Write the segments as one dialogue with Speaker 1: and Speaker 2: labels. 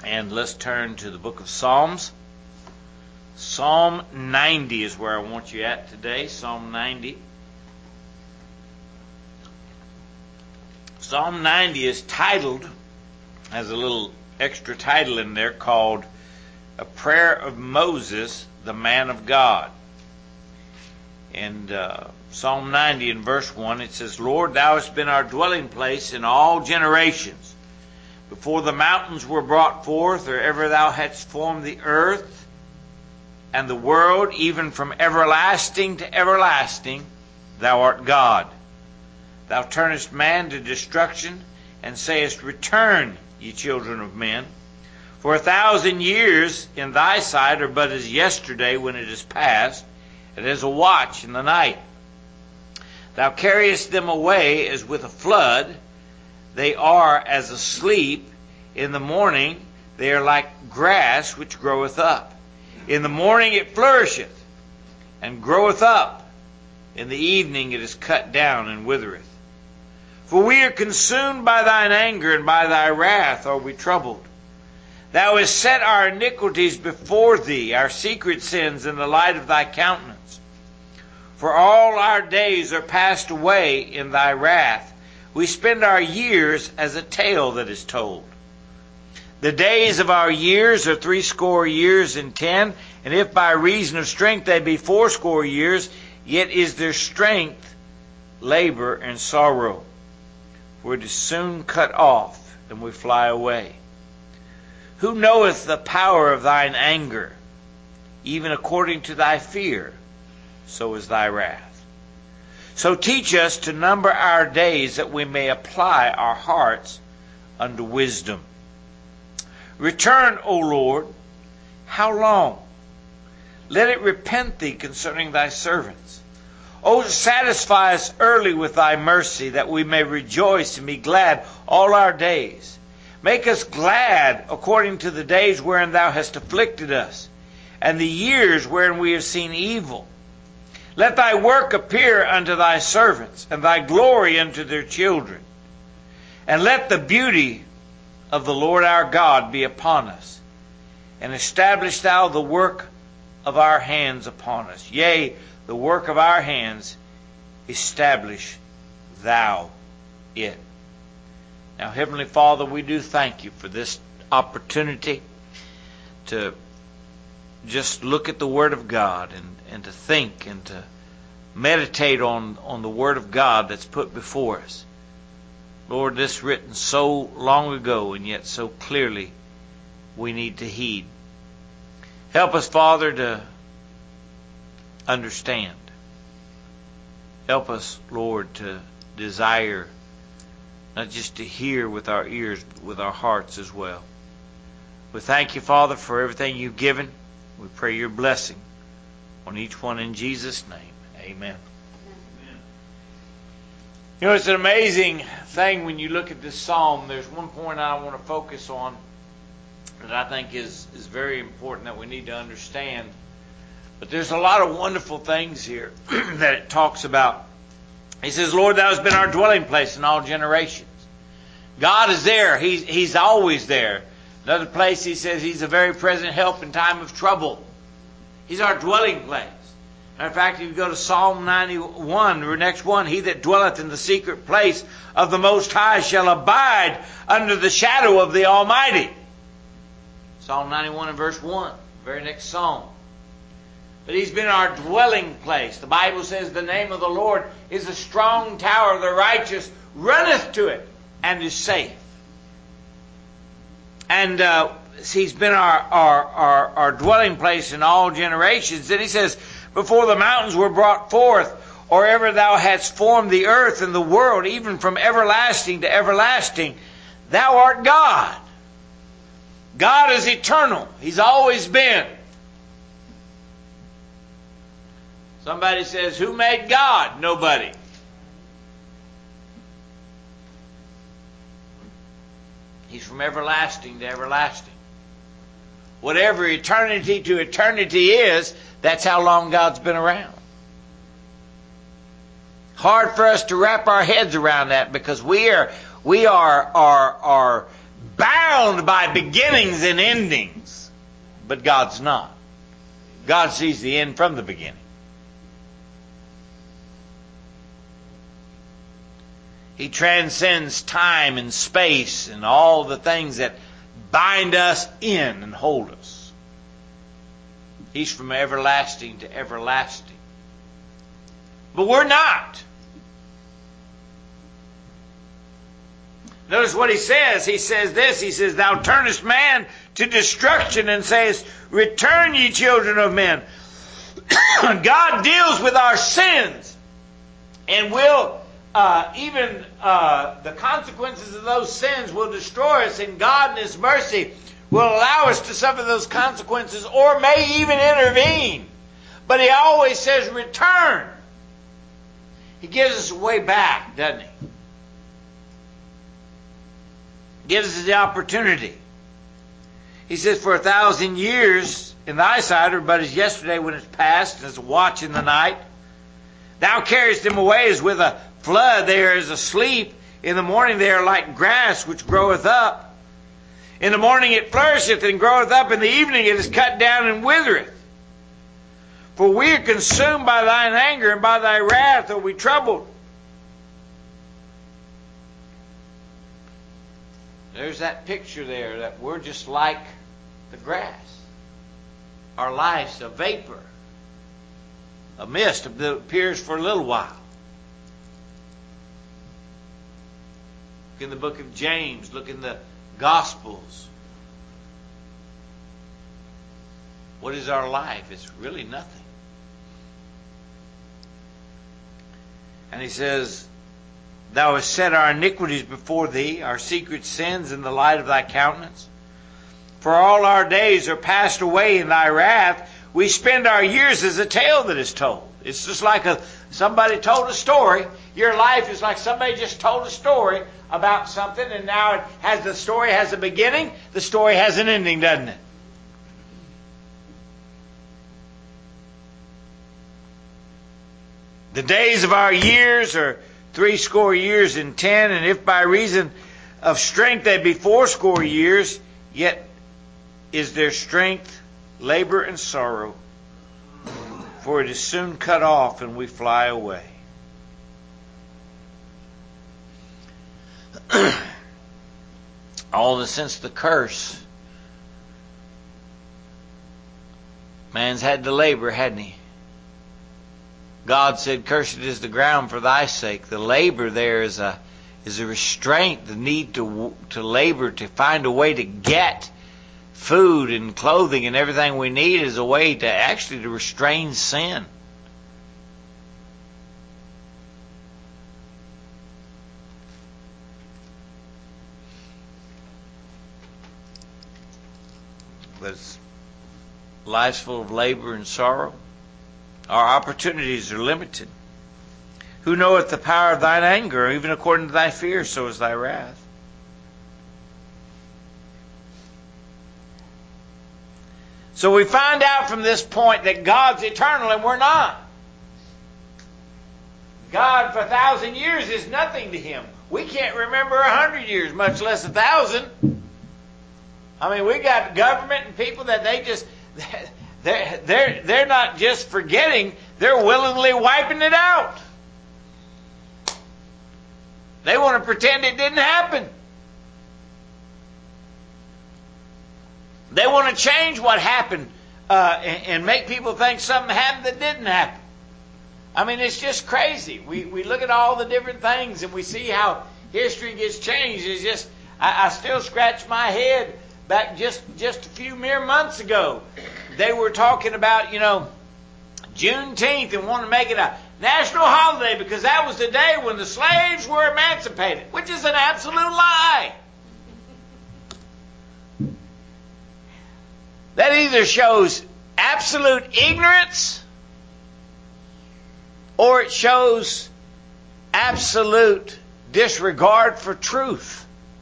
Speaker 1: And let's turn to the book of Psalms. Psalm 90 is where I want you at today. Psalm 90. Psalm 90 is titled, has a little extra title in there called A Prayer of Moses, the Man of God. And Psalm 90 in verse 1, it says, Lord, thou hast been our dwelling place in all generations. Before the mountains were brought forth, or ever thou hadst formed the earth and the world, even from everlasting to everlasting, thou art God. Thou turnest man to destruction, and sayest, Return, ye children of men. For 1,000 years in thy sight are but as yesterday when it is past, and as a watch in the night. Thou carriest them away as with a flood. They are as asleep. In the morning they are like grass which groweth up. In the morning it flourisheth and groweth up. In the evening it is cut down and withereth. For we are consumed by thine anger, and by thy wrath are we troubled. Thou hast set our iniquities before thee, our secret sins in the light of thy countenance. For all our days are passed away in thy wrath. We spend our years as a tale that is told. The days of our years are 60 years and 10, and if by reason of strength they be 80 years, yet is their strength labor and sorrow. For it is soon cut off, and we fly away. Who knoweth the power of thine anger? Even according to thy fear, so is thy wrath. So teach us to number our days, that we may apply our hearts unto wisdom. Return, O Lord, how long? Let it repent thee concerning thy servants. O satisfy us early with thy mercy, that we may rejoice and be glad all our days. Make us glad according to the days wherein thou hast afflicted us, and the years wherein we have seen evil. Let thy work appear unto thy servants, and thy glory unto their children. And let the beauty of the Lord our God be upon us. And establish thou the work of our hands upon us. Yea, the work of our hands, establish thou it. Now, Heavenly Father, we do thank you for this opportunity to just look at the Word of God and to think and to meditate on the Word of God that's put before us. Lord, this written so long ago, and yet so clearly we need to heed. Help us, Father, to understand. Help us, Lord, to desire not just to hear with our ears, but with our hearts as well. We thank you, Father, for everything you've given. We pray your blessing on each one in Jesus' name. Amen. You know, it's an amazing thing when you look at this psalm. There's one point I want to focus on that I think is very important that we need to understand. But there's a lot of wonderful things here that it talks about. He says, Lord, thou hast been our dwelling place in all generations. God is there. He's always there. Another place he says he's a very present help in time of trouble. He's our dwelling place. Matter of fact, if you go to Psalm 91, the next one, he that dwelleth in the secret place of the Most High shall abide under the shadow of the Almighty. Psalm 91 and verse 1, very next psalm. But he's been our dwelling place. The Bible says the name of the Lord is a strong tower. The righteous runneth to it and is safe. And he's been our dwelling place in all generations. Then he says, before the mountains were brought forth, or ever thou hadst formed the earth and the world, even from everlasting to everlasting, thou art God. God is eternal. He's always been. Somebody says, who made God? Nobody. He's from everlasting to everlasting. Whatever eternity to eternity is, that's how long God's been around. Hard for us to wrap our heads around that, because we are bound bound by beginnings and endings. But God's not. God sees the end from the beginning. He transcends time and space and all the things that bind us in and hold us. He's from everlasting to everlasting. But we're not. Notice what he says. He says this. He says, thou turnest man to destruction and sayest, return ye children of men. God deals with our sins and will even the consequences of those sins will destroy us, and God in His mercy will allow us to suffer those consequences or may even intervene. But He always says return. He gives us a way back, doesn't He? Gives us the opportunity. He says, for 1,000 years in thy sight are but as yesterday when it's past, as a watch in the night. Thou carriest them away as with a flood, they are as asleep. In the morning they are like grass which groweth up. In the morning it flourisheth and groweth up. In the evening it is cut down and withereth. For we are consumed by thine anger, and by thy wrath are we troubled. There's that picture there that we're just like the grass. Our life's a vapor, a mist that appears for a little while. Look in the book of James. Look in the Gospels. What is our life? It's really nothing. And he says, thou hast set our iniquities before thee, our secret sins in the light of thy countenance. For all our days are passed away in thy wrath. We spend our years as a tale that is told. It's just like somebody told a story. Your life is like somebody just told a story about something, and now the story has a beginning, the story has an ending, doesn't it? The days of our years are 80 years and 10, and if by reason of strength they be 80 years, yet is their strength labor and sorrow, for it is soon cut off and we fly away. All since the curse, man's had to labor, hadn't he? God said, cursed is the ground for thy sake. The labor there is a restraint, the need to labor, to find a way to get food and clothing and everything we need is a way to actually to restrain sin. But life's full of labor and sorrow. Our opportunities are limited. Who knoweth the power of thine anger? Even according to thy fear, so is thy wrath. So we find out from this point that God's eternal and we're not. God for 1,000 years is nothing to Him. We can't remember 100 years, much less 1,000. I mean, we got government and people that they just... They're not just forgetting, they're willingly wiping it out. They want to pretend it didn't happen. They want to change what happened and make people think something happened that didn't happen. I mean, it's just crazy. We look at all the different things and we see how history gets changed. It's just, I still scratch my head back just a few mere months ago. They were talking about, Juneteenth and want to make it a national holiday because that was the day when the slaves were emancipated, which is an absolute lie. That either shows absolute ignorance or it shows absolute disregard for truth.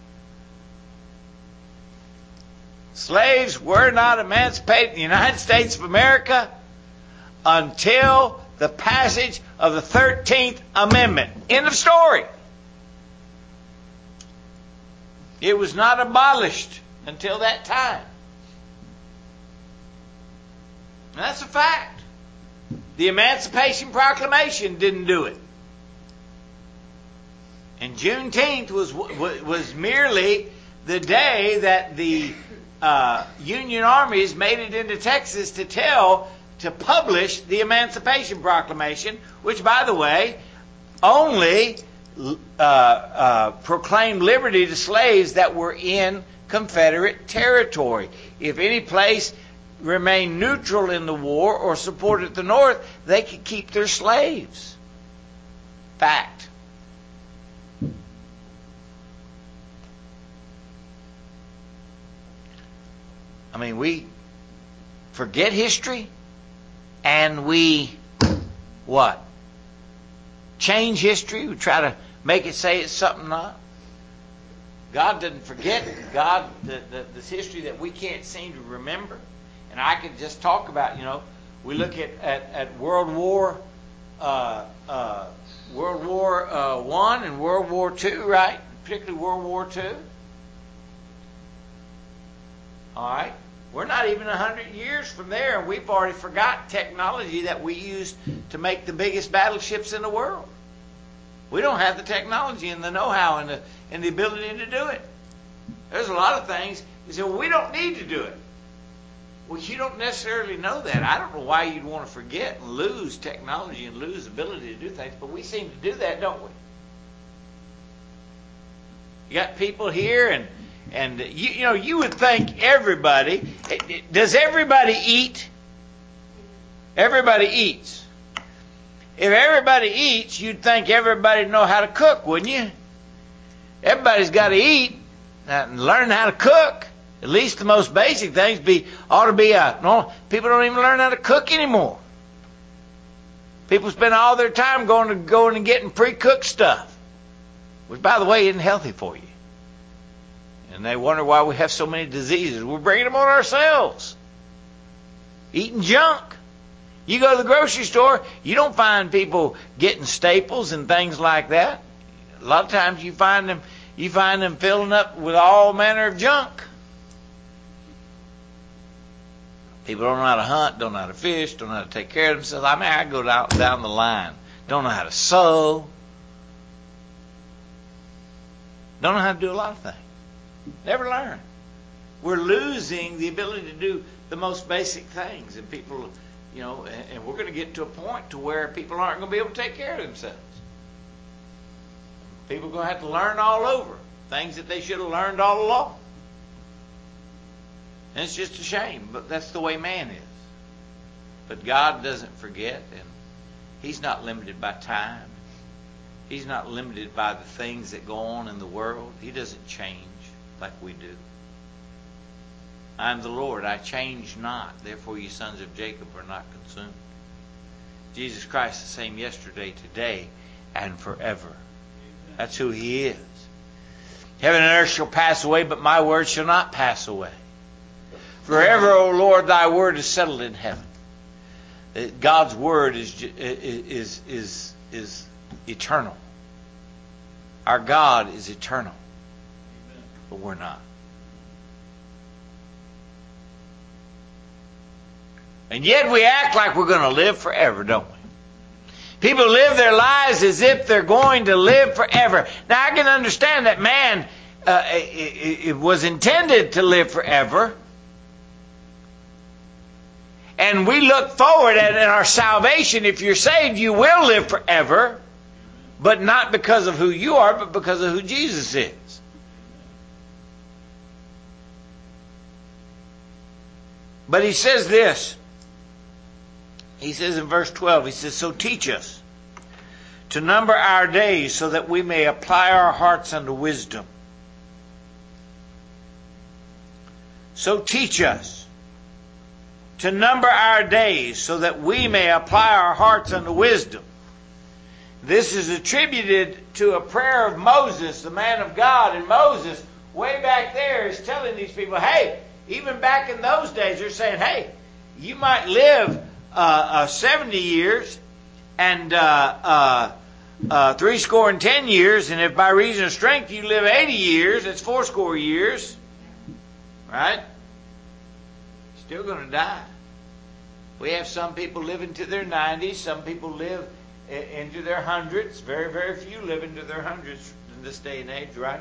Speaker 1: Slaves were not emancipated in the United States of America until the passage of the 13th Amendment. End of story. It was not abolished until that time. And that's a fact. The Emancipation Proclamation didn't do it. And Juneteenth was merely the day that the Union armies made it into Texas to publish the Emancipation Proclamation, which, by the way, only proclaimed liberty to slaves that were in Confederate territory. If any place remained neutral in the war or supported the North, they could keep their slaves. Fact. I mean, we forget history and we what? Change history. We try to make it say it's something not. God doesn't forget. God, this history that we can't seem to remember. And I could just talk about, we look at World War I and World War II, right? Particularly World War II. All right. We're not even 100 years from there, and we've already forgot technology that we used to make the biggest battleships in the world. We don't have the technology and the know-how and the ability to do it. There's a lot of things you say, well, we don't need to do it. Well, you don't necessarily know that. I don't know why you'd want to forget and lose technology and lose ability to do things, but we seem to do that, don't we? You got people here, and you would think everybody. Does everybody eat? Everybody eats. If everybody eats, you'd think everybody know how to cook, wouldn't you? Everybody's got to eat and learn how to cook. At least the most basic things ought to be no, people don't even learn how to cook anymore. People spend all their time going and getting pre-cooked stuff, which, by the way, isn't healthy for you. And they wonder why we have so many diseases. We're bringing them on ourselves. Eating junk. You go to the grocery store, you don't find people getting staples and things like that. A lot of times you find them filling up with all manner of junk. People don't know how to hunt, don't know how to fish, don't know how to take care of themselves. I mean, I go down the line. Don't know how to sew. Don't know how to do a lot of things. Never learn. We're losing the ability to do the most basic things. And people, and we're going to get to a point to where people aren't going to be able to take care of themselves. People are going to have to learn all over things that they should have learned all along. And it's just a shame, but that's the way man is. But God doesn't forget, and He's not limited by time. He's not limited by the things that go on in the world. He doesn't change like we do. I am the Lord, I change not. Therefore you sons of Jacob are not consumed. Jesus Christ the same yesterday, today, and forever. That's who He is. Heaven and earth shall pass away, but my word shall not pass away. Forever, O Lord, thy word is settled in heaven. God's word is eternal. Our God is eternal. But we're not. And yet we act like we're going to live forever, don't we? People live their lives as if they're going to live forever. Now I can understand that man it was intended to live forever. And we look forward at in our salvation. If you're saved, you will live forever. But not because of who you are, but because of who Jesus is. But He says this. He says in verse 12, He says, so teach us to number our days so that we may apply our hearts unto wisdom. So teach us to number our days so that we may apply our hearts unto wisdom. This is attributed to a prayer of Moses, the man of God. And Moses, way back there, is telling these people, hey, even back in those days, they're saying, hey, you might live 70 years and 70 years, and if by reason of strength you live 80 years, that's 80 years. Right? Still going to die. We have some people living to their 90s. Some people live into their hundreds. Very, very few live into their hundreds in this day and age, right?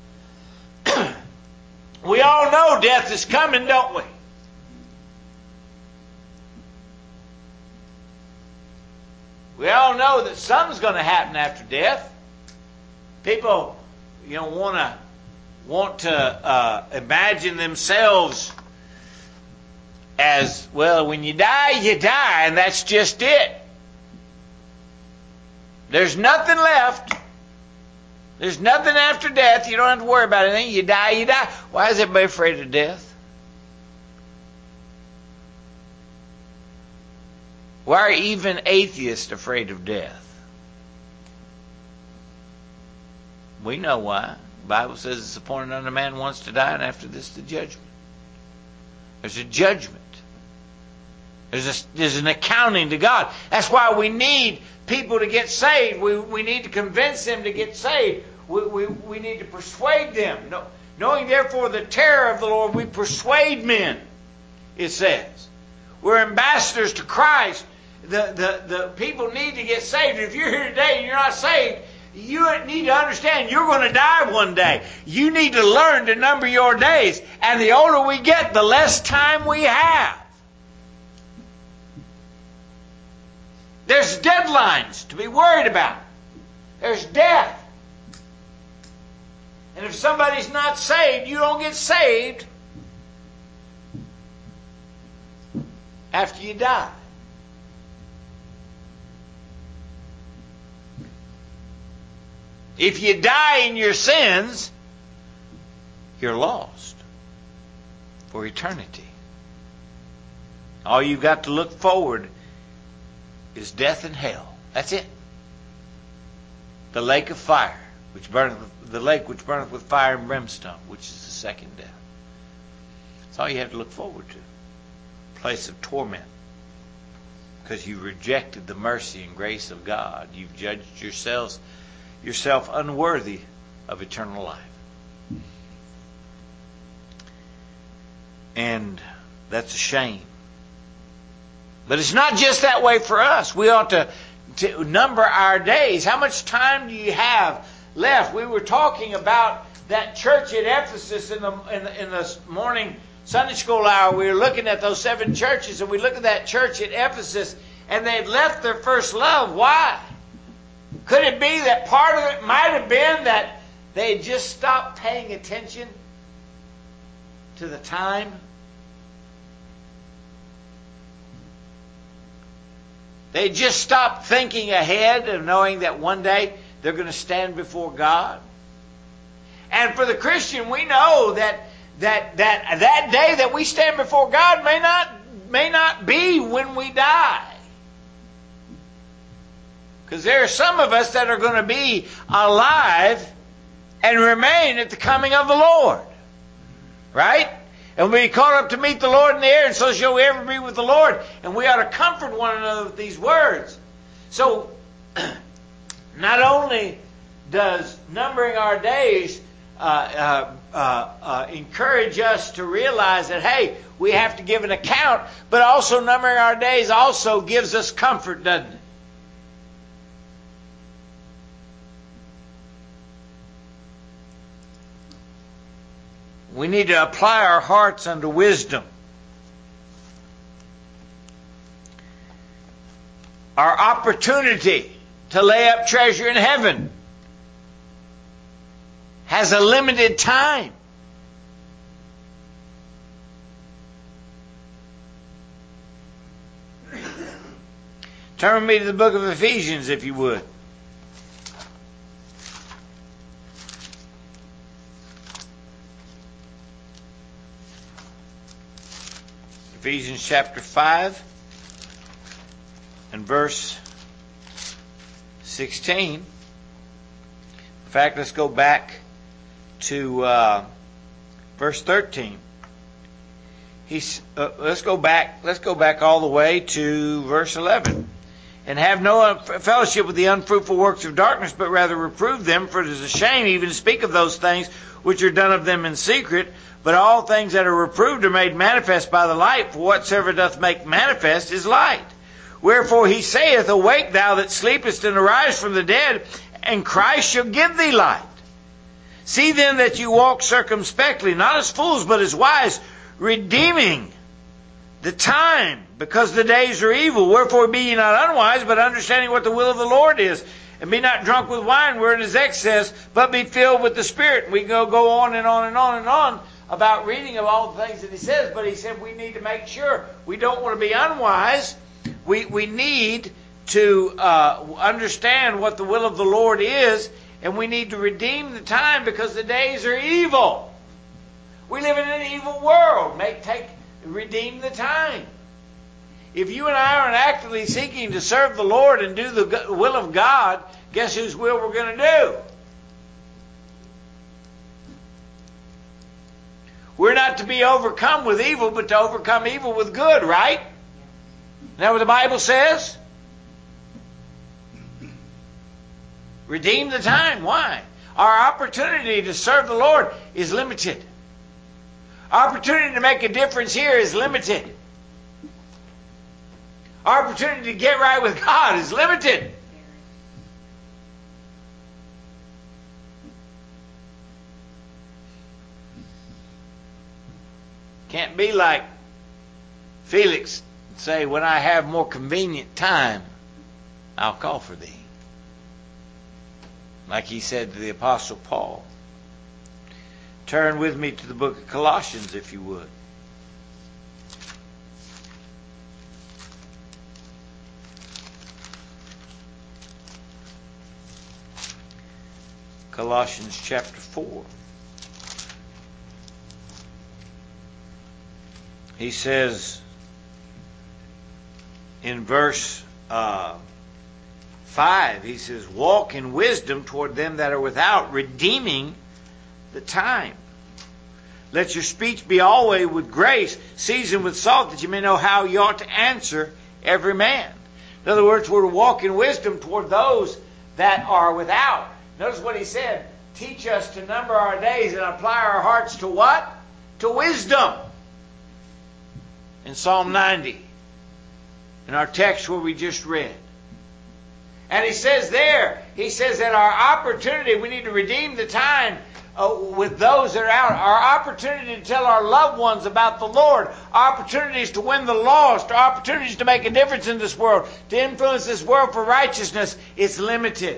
Speaker 1: We all know death is coming, don't we? We all know that something's going to happen after death. People, want to imagine themselves as, well, when you die, and that's just it. There's nothing left. There's nothing after death. You don't have to worry about anything. You die, you die. Why is everybody afraid of death? Why are even atheists afraid of death? We know why. The Bible says it's appointed unto man once to die, and after this the judgment. There's a judgment. There's an accounting to God. That's why we need people to get saved. We need to convince them to get saved. We need to persuade them. Knowing therefore the terror of the Lord, we persuade men, it says. We're ambassadors to Christ. The people need to get saved. If you're here today and you're not saved, you need to understand you're going to die one day. You need to learn to number your days. And the older we get, the less time we have. There's deadlines to be worried about. There's death. And if somebody's not saved, you don't get saved after you die. If you die in your sins, you're lost for eternity. All you've got to look forward is death and hell. That's it. The lake of fire, the lake which burneth with fire and brimstone, which is the second death. That's all you have to look forward to. A place of torment. Because you rejected the mercy and grace of God. You've judged yourself unworthy of eternal life. And that's a shame. But it's not just that way for us. We ought to number our days. How much time do you have left? We were talking about that church at Ephesus in the morning Sunday school hour. We were looking at those 7 churches, and we looked at that church at Ephesus, and they'd left their first love. Why? Could it be that part of it might have been that they just stopped paying attention to the time? They just stopped thinking ahead of knowing that one day they're going to stand before God. And for the Christian, we know that day that we stand before God may not be when we die. Because there are some of us that are going to be alive and remain at the coming of the Lord. Right? And we'll be caught up to meet the Lord in the air, and so shall we ever be with the Lord. And we ought to comfort one another with these words. So, not only does numbering our days encourage us to realize that, hey, we have to give an account, but also numbering our days also gives us comfort, doesn't it? We need to apply our hearts unto wisdom. Our opportunity to lay up treasure in heaven has a limited time. Turn with me to the book of Ephesians, if you would. Ephesians chapter 5 and verse 16. In fact, let's go back to verse 13. Let's go back all the way to verse 11. And have no fellowship with the unfruitful works of darkness, but rather reprove them, for it is a shame even to speak of those things which are done of them in secret. But all things that are reproved are made manifest by the light, for whatsoever doth make manifest is light. Wherefore he saith, Awake thou that sleepest, and arise from the dead, and Christ shall give thee light. See then that you walk circumspectly, not as fools, but as wise, redeeming the time, because the days are evil. Wherefore be ye not unwise, but understanding what the will of the Lord is. And be not drunk with wine, wherein is excess, but be filled with the Spirit. We can go on and on and on and on about reading of all the things that he says, but he said we need to make sure we don't want to be unwise. We need to understand what the will of the Lord is, and we need to redeem the time because the days are evil. We live in an evil world. Redeem the time. If you and I aren't actively seeking to serve the Lord and do the will of God, guess whose will we're going to do? We're not to be overcome with evil, but to overcome evil with good, right? Isn't that what the Bible says? Redeem the time. Why? Our opportunity to serve the Lord is limited. Our opportunity to make a difference here is limited. Our opportunity to get right with God is limited. Can't be like Felix and say, when I have more convenient time, I'll call for thee. Like he said to the Apostle Paul. Turn with me to the book of Colossians, if you would. Colossians chapter 4. He says in verse 5, he says, Walk in wisdom toward them that are without, redeeming the time. Let your speech be always with grace, seasoned with salt, that you may know how you ought to answer every man. In other words, we're to walk in wisdom toward those that are without. Notice what he said. Teach us to number our days and apply our hearts to what? To wisdom. In Psalm 90. In our text where we just read. And he says there, he says that our opportunity, we need to redeem the time with those that are out. Our opportunity to tell our loved ones about the Lord. Our opportunities to win the lost. Our opportunities to make a difference in this world. To influence this world for righteousness. It's limited.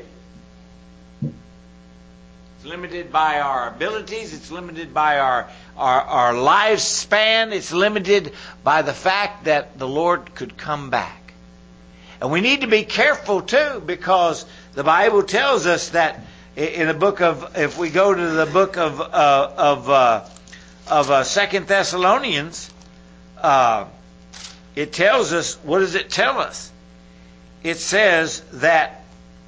Speaker 1: It's limited by our abilities. It's limited by our lifespan. It's limited by the fact that the Lord could come back. And we need to be careful too, because the Bible tells us that in the book of, if we go to the book of 2 Thessalonians, it tells us, what does it tell us? It says that,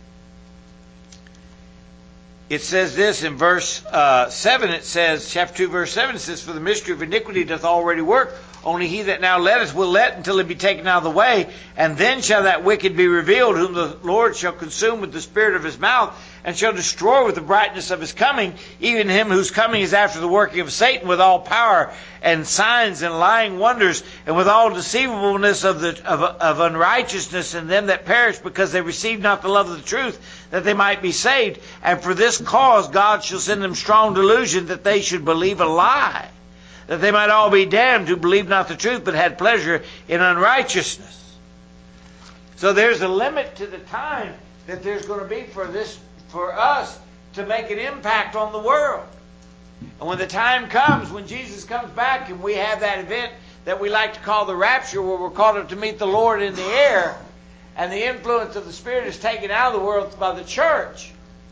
Speaker 1: it says this in verse 7, it says, chapter 2, verse 7, it says, For the mystery of iniquity doth already work. Only he that now letteth will let until it be taken out of the way. And then shall that wicked be revealed, whom the Lord shall consume with the spirit of his mouth, and shall destroy with the brightness of his coming, even him whose coming is after the working of Satan, with all power and signs and lying wonders, and with all deceivableness of unrighteousness in them that perish, because they receive not the love of the truth, that they might be saved. And for this cause God shall send them strong delusion, that they should believe a lie, that they might all be damned who believed not the truth, but had pleasure in unrighteousness. So there's a limit to the time that there's going to be for us to make an impact on the world. And when the time comes, when Jesus comes back, and we have that event that we like to call the rapture, where we're called up to meet the Lord in the air, and the influence of the Spirit is taken out of the world by the church.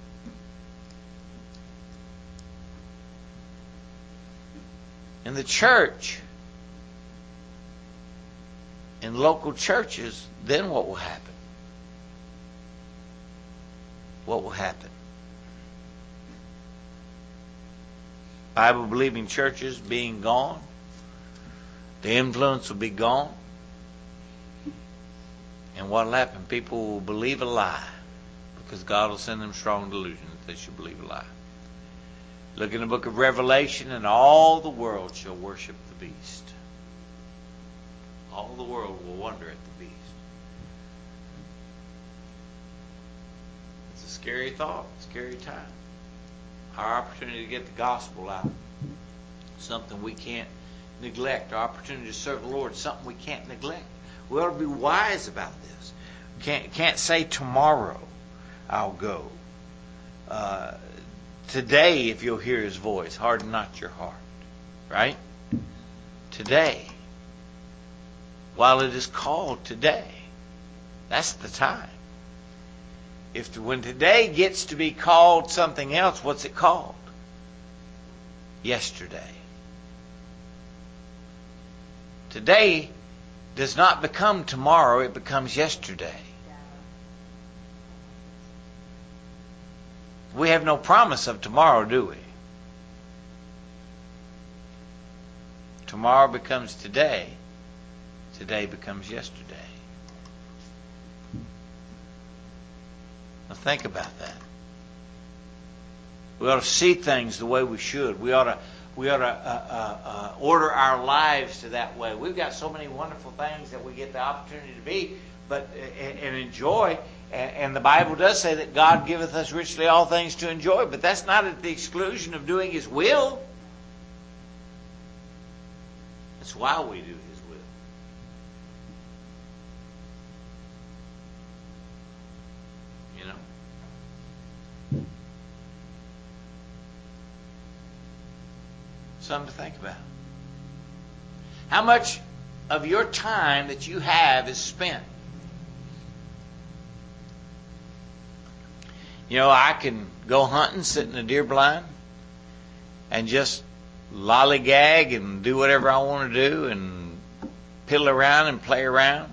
Speaker 1: In the church, in local churches, then what will happen? What will happen? Bible-believing churches being gone, the influence will be gone. And what will happen? People will believe a lie because God will send them strong delusion that they should believe a lie. Look in the book of Revelation, and all the world shall worship the beast. All the world will wonder at the beast. It's a scary thought, scary time. Our opportunity to get the gospel out, something we can't neglect. Our opportunity to serve the Lord, something we can't neglect. We ought to be wise about this. Can't say tomorrow I'll go. Today, if you'll hear His voice, harden not your heart. Right? Today. While it is called today. That's the time. When today gets to be called something else, what's it called? Yesterday. Today does not become tomorrow, it becomes yesterday. We have no promise of tomorrow, do we? Tomorrow becomes today. Today becomes yesterday. Now think about that. We ought to see things the way we should. We ought to order our lives to that way. We've got so many wonderful things that we get the opportunity to be, and enjoy. And the Bible does say that God giveth us richly all things to enjoy, but that's not at the exclusion of doing His will. That's why we do His will. You know? Something to think about. How much of your time that you have is spent? You know, I can go hunting, sit in a deer blind, and just lollygag and do whatever I want to do and piddle around and play around.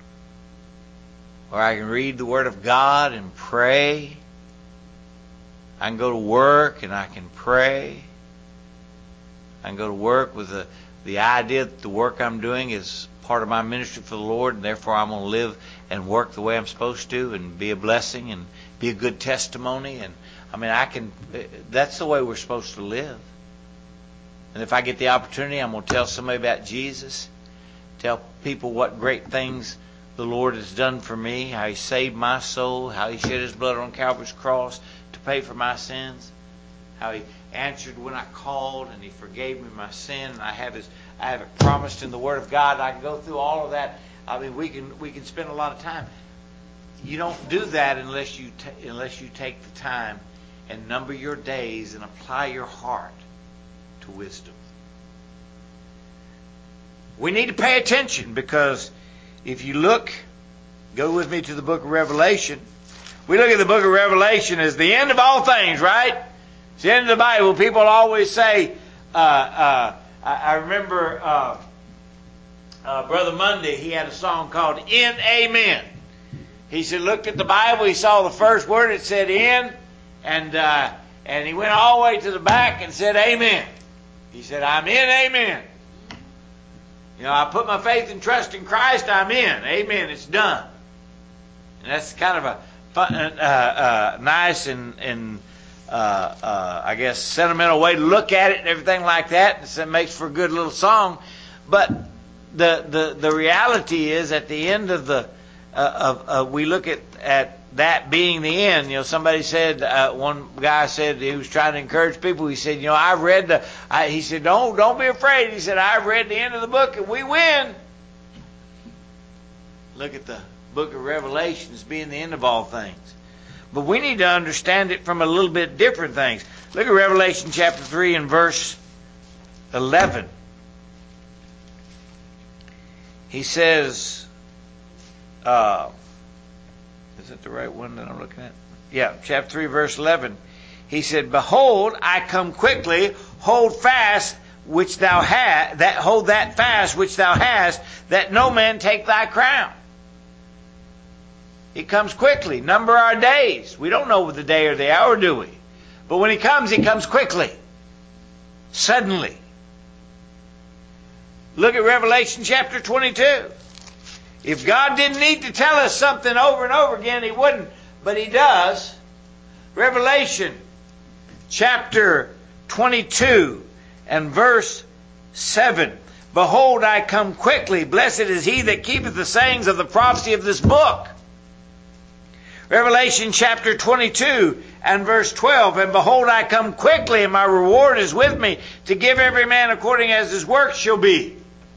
Speaker 1: Or I can read the Word of God and pray. I can go to work and I can pray. I can go to work with the idea that the work I'm doing is part of my ministry for the Lord, and therefore I'm going to live and work the way I'm supposed to and be a blessing and be a good testimony. And I mean, that's the way we're supposed to live. And if I get the opportunity, I'm going to tell somebody about Jesus, tell people what great things the Lord has done for me, how He saved my soul, how He shed His blood on Calvary's cross to pay for my sins, how He answered when I called and He forgave me my sin, and I have it promised in the Word of God. I can go through all of that. I mean, we can spend a lot of time. You don't do that unless you take the time and number your days and apply your heart to wisdom. We need to pay attention, because if you go with me to the book of Revelation. We look at the book of Revelation as the end of all things, right? It's the end of the Bible. People always say, I remember Brother Monday, he had a song called In Amen. He said, looked at the Bible, he saw the first word, it said in, and he went all the way to the back and said amen. He said, I'm in, amen. You know, I put my faith and trust in Christ, I'm in. Amen, it's done. And that's kind of a fun, nice and I guess sentimental way to look at it and everything like that. It makes for a good little song. But the reality is, at the end of we look at that being the end. You know, somebody said, one guy said, he was trying to encourage people. He said, you know, I've read he said, don't be afraid. He said, I've read the end of the book and we win. Look at the book of Revelation as being the end of all things. But we need to understand it from a little bit different things. Look at Revelation chapter 3 and verse 11. He says, is it the right one that I'm looking at? Yeah, chapter 3, verse 11. He said, behold, I come quickly, hold fast which thou hast, hold that fast which thou hast, that no man take thy crown. He comes quickly. Number our days. We don't know the day or the hour, do we? But when He comes quickly. Suddenly. Look at Revelation chapter 22. If God didn't need to tell us something over and over again, He wouldn't. But He does. Revelation chapter 22 and verse 7. Behold, I come quickly. Blessed is he that keepeth the sayings of the prophecy of this book. Revelation chapter 22 and verse 12. And behold, I come quickly, and my reward is with me, to give every man according as his work shall be.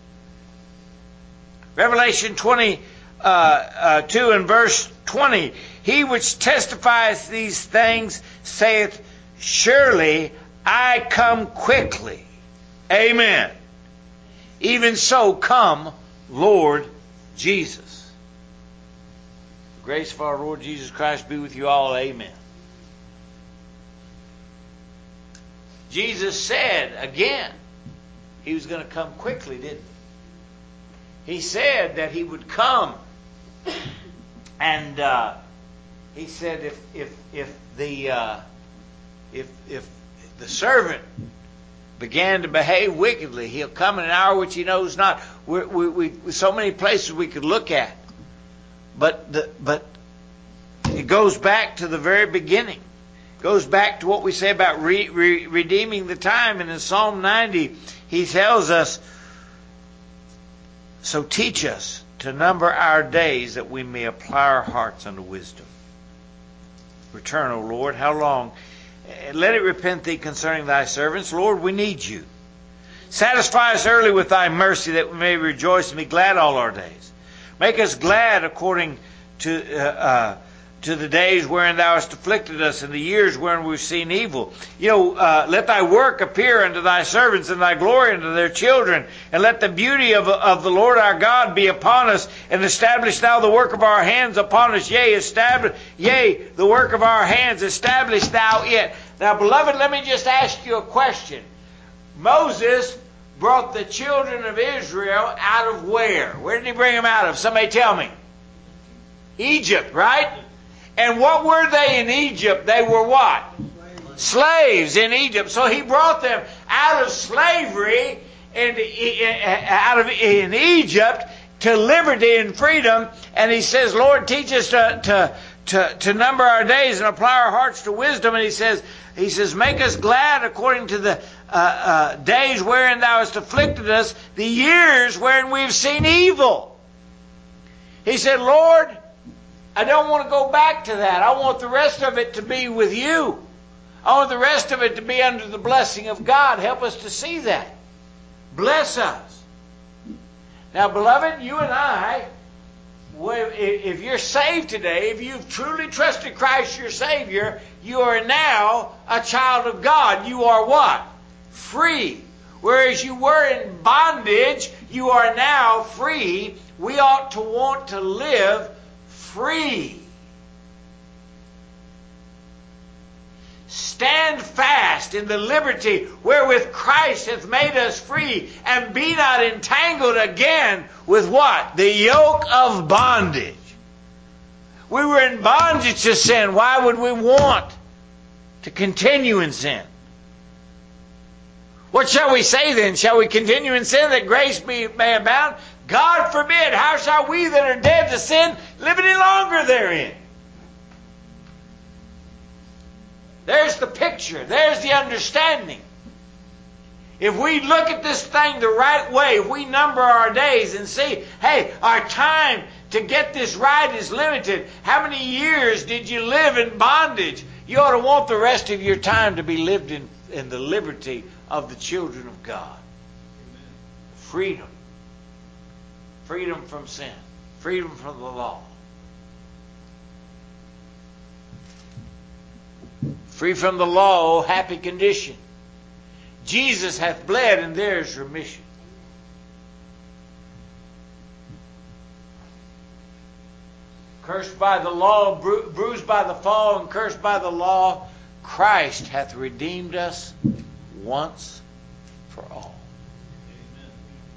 Speaker 1: Revelation 22 and verse 20. He which testifies these things saith, surely I come quickly. Amen. Even so come, Lord Jesus. The grace of our Lord Jesus Christ be with you all. Amen. Jesus said again He was going to come quickly, didn't He? He said that He would come, and He said if the servant began to behave wickedly, He'll come in an hour which He knows not. We so many places we could look at, but it goes back to the very beginning. It goes back to what we say about redeeming the time. And in Psalm 90, He tells us, so teach us to number our days that we may apply our hearts unto wisdom. Return, O Lord, how long? Let it repent thee concerning thy servants. Lord, we need you. Satisfy us early with thy mercy, that we may rejoice and be glad all our days. Make us glad according to the days wherein thou hast afflicted us, and the years wherein we've seen evil. Let thy work appear unto thy servants, and thy glory unto their children. And let the beauty of the Lord our God be upon us, and establish thou the work of our hands upon us. Yea, the work of our hands, establish thou it. Now, beloved, let me just ask you a question. Moses brought the children of Israel out of where? Where did he bring them out of? Somebody tell me. Egypt, right? And what were they in Egypt? They were what? Slaves in Egypt. So He brought them out of slavery in Egypt to liberty and freedom. And He says, Lord, teach us to number our days and apply our hearts to wisdom. And He says, make us glad according to the days wherein thou hast afflicted us, the years wherein we've seen evil. He said, Lord, I don't want to go back to that. I want the rest of it to be with you. I want the rest of it to be under the blessing of God. Help us to see that. Bless us. Now, beloved, you and I, if you're saved today, if you've truly trusted Christ your Savior, you are now a child of God. You are what? Free. Whereas you were in bondage, you are now free. We ought to want to live free. Stand fast in the liberty wherewith Christ hath made us free, and be not entangled again with what? The yoke of bondage. We were in bondage to sin. Why would we want to continue in sin? What shall we say then? Shall we continue in sin that grace may abound? God forbid. How shall we that are dead to sin live any longer therein? There's the picture. There's the understanding. If we look at this thing the right way, if we number our days and see, hey, our time to get this right is limited. How many years did you live in bondage? You ought to want the rest of your time to be lived in the liberty of the children of God. Amen. Freedom. Freedom from sin. Freedom from the law. Free from the law, oh happy condition. Jesus hath bled, and there is remission. Cursed by the law, bruised by the fall, and cursed by the law, Christ hath redeemed us once for all. Amen.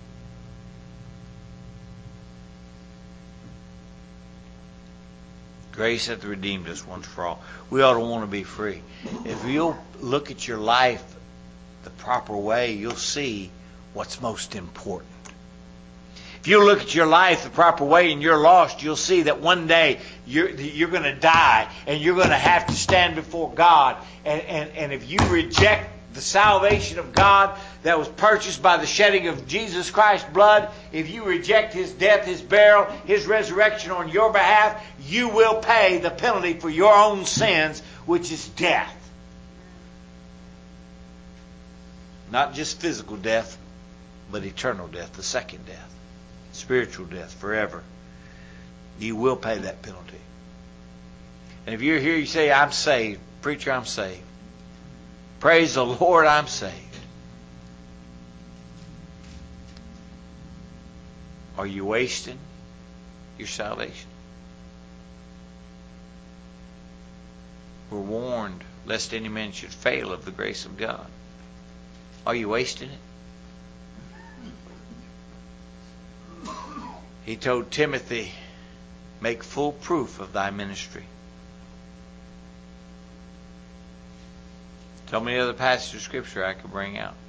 Speaker 1: Grace hath redeemed us once for all. We ought to want to be free. If you'll look at your life the proper way, you'll see what's most important. If you look at your life the proper way and you're lost, you'll see that one day you're going to die and you're going to have to stand before God. And if you reject the salvation of God that was purchased by the shedding of Jesus Christ's blood, if you reject His death, His burial, His resurrection on your behalf, you will pay the penalty for your own sins, which is death. Not just physical death, but eternal death, the second death. Spiritual death, forever. You will pay that penalty. And if you're here, you say, I'm saved. Preacher, I'm saved. Praise the Lord, I'm saved. Are you wasting your salvation? We're warned lest any man should fail of the grace of God. Are you wasting it? He told Timothy, make full proof of thy ministry. Tell me other passage of Scripture I could bring out.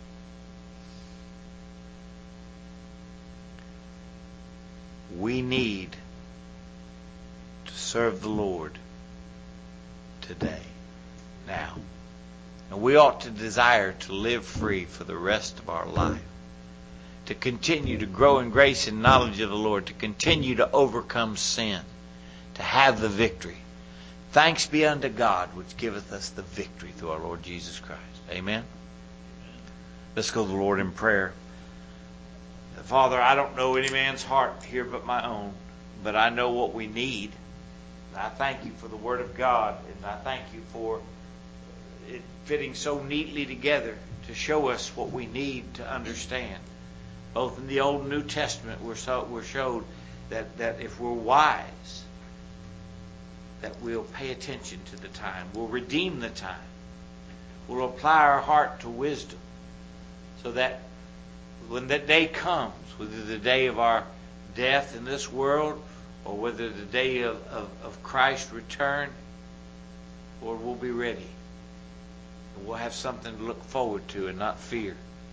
Speaker 1: We need to serve the Lord today, now. And we ought to desire to live free for the rest of our life. To continue to grow in grace and knowledge of the Lord. To continue to overcome sin. To have the victory. Thanks be unto God which giveth us the victory through our Lord Jesus Christ. Amen. Let's go to the Lord in prayer. Father, I don't know any man's heart here but my own. But I know what we need. And I thank you for the Word of God. And I thank you for it fitting so neatly together to show us what we need to understand. Both in the Old and New Testament we're showed that if we're wise, that we'll pay attention to the time. We'll redeem the time. We'll apply our heart to wisdom so that when that day comes, whether the day of our death in this world or whether the day of Christ's return, Lord, we'll be ready. And we'll have something to look forward to and not fear.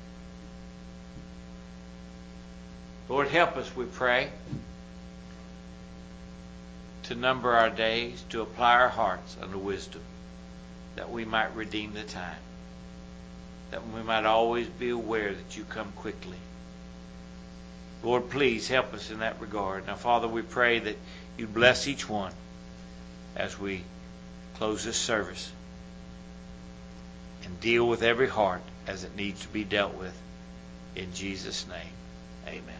Speaker 1: Lord, help us, we pray, to number our days, to apply our hearts unto wisdom, that we might redeem the time, that we might always be aware that you come quickly. Lord, please help us in that regard. Now, Father, we pray that you bless each one as we close this service and deal with every heart as it needs to be dealt with. In Jesus' name, amen.